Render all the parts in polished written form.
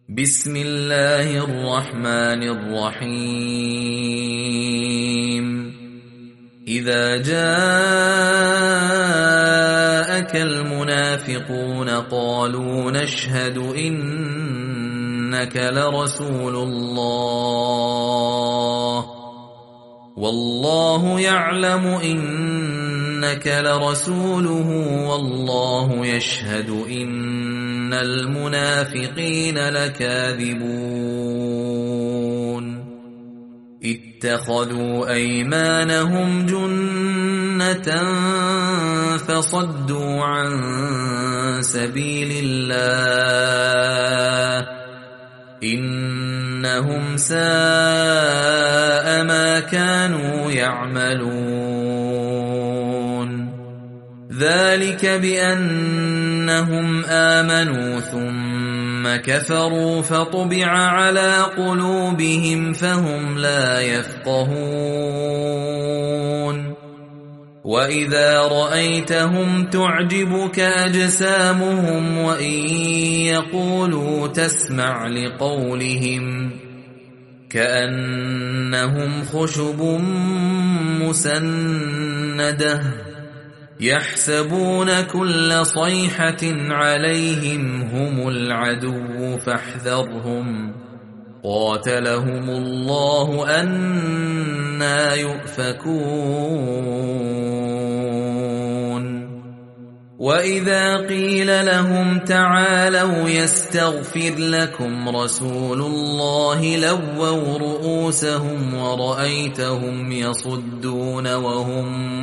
بسم الله الرحمن الرحيم إذا جاءك المنافقون قالوا نشهد إنك لرسول الله والله يعلم إنك لرسوله والله يشهد إن المنافقين لكاذبون اتخذوا أيمانهم جنة فصدوا عن سبيل الله إنهم ساء ما كانوا يعملون ذلك بأنهم آمنوا ثم كفروا فطبع على قلوبهم فهم لا يفقهون وإذا رأيتهم تعجبك أجسامهم وإن يقولوا تسمع لقولهم كأنهم خشب مسندة يحسبون كل صيحة عليهم هم العدو فاحذرهم قاتلهم الله أنى يؤفكون وإذا قيل لهم تعالوا يستغفر لكم رسول الله لووا رؤوسهم ورأيتهم يصدون وهم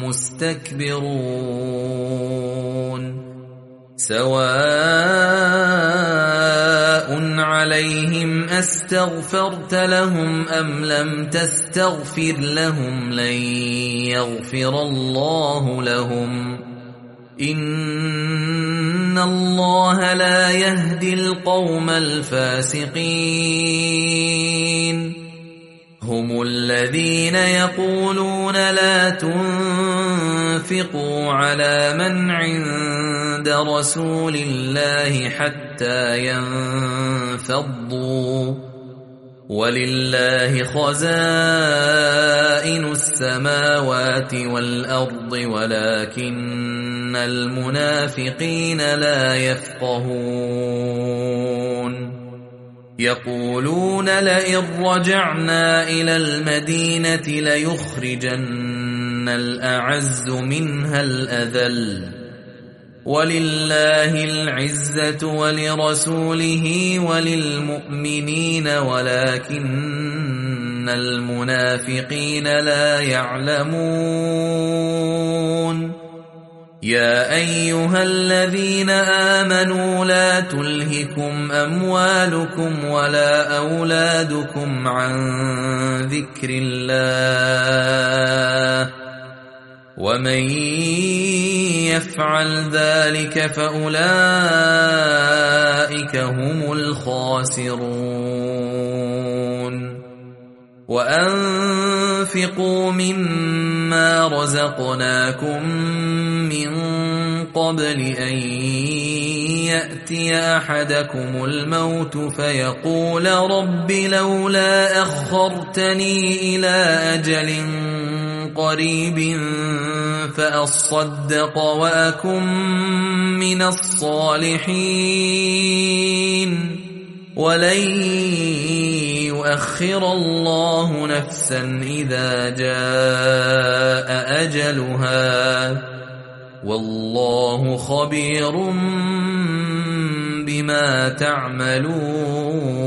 مستكبرون سواء عليهم أستغفرت لهم أم لم تستغفر لهم لن يغفر الله لهم إن الله لا يهدي القوم الفاسقين هم الذين يقولون لا تنفقوا على من عند رسول الله حتى ينفضوا ولله خزائن السماوات والأرض ولكن المنافقين لا يفقهون يقولون لئن رجعنا إلى المدينة ليخرجن الأعز منها الأذل ولله العزة ولرسوله وللمؤمنين ولكن المنافقين لا يعلمون يا أيها الذين آمنوا لا تلهكم أموالكم ولا أولادكم عن ذكر الله ومن يفعل ذلك فأولئك هم الخاسرون وأنفقوا مما رزقناكم من قبل أن يأتي أحدكم الموت فيقول رب لولا أخرتني إلى أجل قريب فأصدق وأكن من الصالحين ولن يؤخر الله نفسا إذا جاء أجلها والله خبير بما تعملون